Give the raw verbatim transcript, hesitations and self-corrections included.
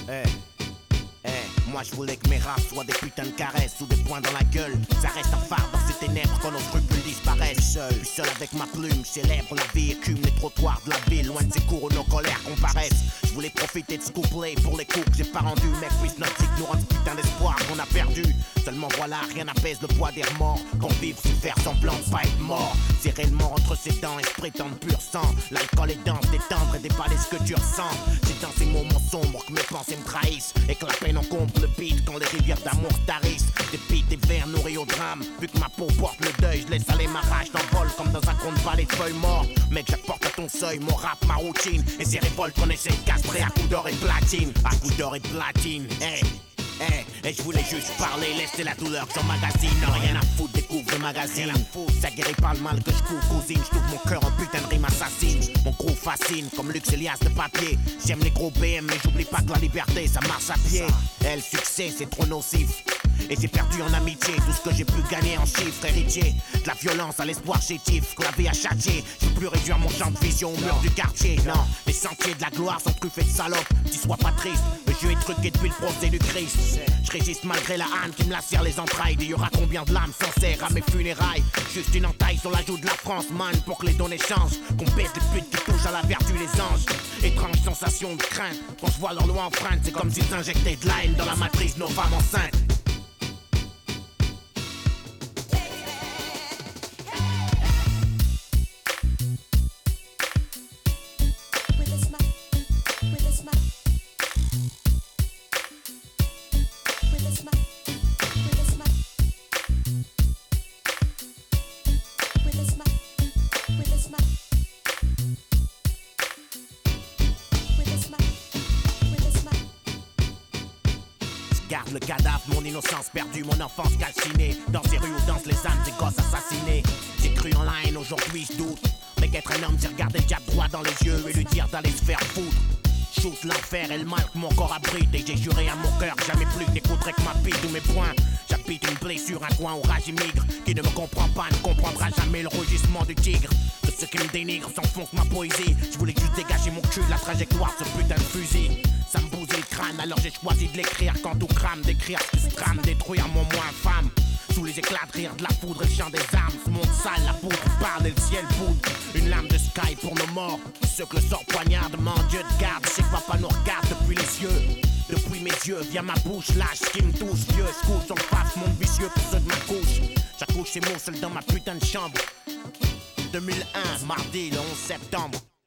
Hey. Eh, moi je voulais que mes raps soient des putains de caresses ou des poings dans la gueule. Ça reste un phare dans ces ténèbres quand nos scrupules disparaissent. Seul, puis seul avec ma plume, célèbre la vie, écume les trottoirs de la ville, loin de ces cours où nos colères comparaissent. Je voulais profiter de ce couplet pour les coups que j'ai pas rendus. Mec, puisse notre cycle nous rendre ce putain d'espoir qu'on a perdu. Seulement voilà, rien n'apaise le poids des remords. Qu'on vive sous faire semblant de pas être mort. C'est réellement entre ses dents et se prétendre pur sang. L'alcool est dense, détendre et déballer ce que tu ressens. C'est dans ces moments sombres que mes pensées me trahissent et que la peine encombre le beat quand les rivières d'amour tarissent. Des beats et vers nourris au drame. Vu que ma peau porte le deuil, je laisse aller ma rage d'envol comme dans un conte vallée de feuilles mortes. Mec, j'apporte à ton seuil mon rap, ma routine et ces révoltes qu'on essaie de castrer à coups d'or et de platine. À coups d'or et de platine, hey. Hey, et je voulais juste parler, laisser la douleur que j'emmagasine. Rien à foutre, découvre le magazine. Ça guérit pas le mal que je couvre, cousine. Je trouve mon cœur en putain de rime assassine. Mon gros fascine, comme Lux Elias de papier. J'aime les gros B M, mais j'oublie pas que la liberté, ça marche à pied. Et le succès, c'est trop nocif. Et j'ai perdu en amitié tout ce que j'ai pu gagner en chiffres. Héritier de la violence à l'espoir chétif que la vie a châtié. Je peux plus réduire mon champ de vision au mur du quartier. Non, les sentiers de la gloire sont truffés de salopes. Dis sois pas triste, le jeu est truqué depuis le procès du Christ. Je résiste malgré la haine qui me lacère les entrailles. Il y aura combien de lames sincères à mes funérailles. Juste une entaille sur la joue de la France, man, pour que les données changent. Qu'on baisse les putes qui touchent à la vertu les anges. Étrange sensation de crainte quand je vois leur loi enfreinte. C'est comme s'ils injectaient de la haine dans la matrice de nos femmes enceintes. Garde le cadavre, mon innocence perdue, mon enfance calcinée. Dans ces rues où dansent les âmes des gosses assassinés. J'ai cru en la haine, aujourd'hui je doute. Mais qu'être un homme, c'est regarder le diable droit dans les yeux et lui dire d'aller se faire foutre. Shoot l'enfer et le mal que mon corps abrite. Et j'ai juré à mon cœur que jamais plus n'écouterai que ma bite ou mes poings. J'habite une blessure, un coin où rage immigre. Qui ne me comprend pas, ne comprendra jamais le rugissement du tigre. De ceux qui me dénigrent s'enfonce ma poésie. Je voulais juste dégager mon cul de la trajectoire de ce putain de fusil. Ça me bousait le crâne, alors j'ai choisi de l'écrire quand tout crame. D'écrire ce qui se trame, détruire mon moi infâme. Sous les éclats de rire de la foudre et le chant des armes. Ce monde sale, la poudre parle et le ciel poudre. Une lame de sky pour nos morts. Ceux que le sort poignarde, mon Dieu de garde. Je sais que papa nous regarde depuis les yeux. Depuis mes yeux, via ma bouche, lâche qui me touche. Vieux, scout sur le face, monde vicieux pour ceux de ma couche. J'accouche ces mots seuls dans ma putain de chambre. deux mille un, mardi, le onze septembre.